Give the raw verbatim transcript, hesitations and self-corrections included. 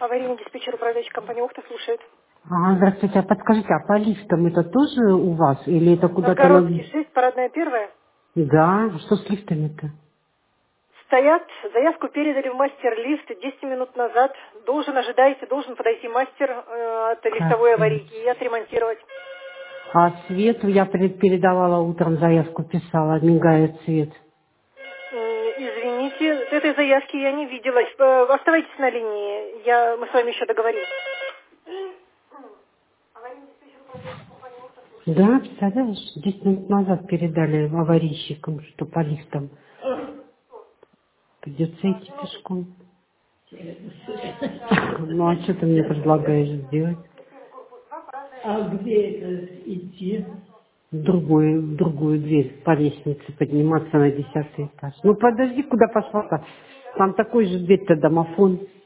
Аварийный диспетчер, управляющий компании «Ухта» слушает. А, здравствуйте, а подскажите, а по лифтам это тоже у вас? Или это куда-то на... Новгородский шесть, парадная первая. Да, что с лифтами-то? Стоят, заявку передали в мастер-лифт десять минут назад. Должен, ожидаете, должен подойти мастер э, от лифтовой Капец. аварийки и отремонтировать. А свет, я пред- передавала утром заявку, писала, мигает свет. М, Извините, этой заявки я не видела. Э, Оставайтесь на линии, я, мы с вами еще договорим. Да, представляешь, десять минут назад передали аварийщикам, что по лифтам. Придется идти пешком. Ну, а что ты мне предлагаешь сделать? А где это идти? В другую, в другую дверь по лестнице подниматься на десятый этаж. Ну, подожди, куда пошла-то? Там такой же дверь-то домофон.